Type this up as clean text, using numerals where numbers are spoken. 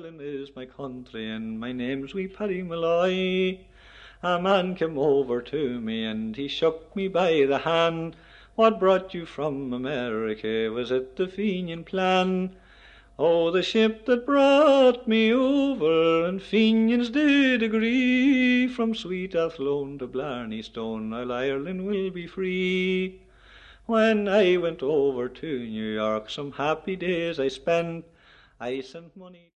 Ireland is my country, and my name's wee Paddy Malloy. A man came over to me, and he shook me by the hand. What brought you from America? Was it the Fenian plan? Oh, the ship that brought me over, and Fenians did agree, from sweet Athlone to Blarney Stone, all Ireland will be free. When I went over to New York, some happy days I spent. I sent money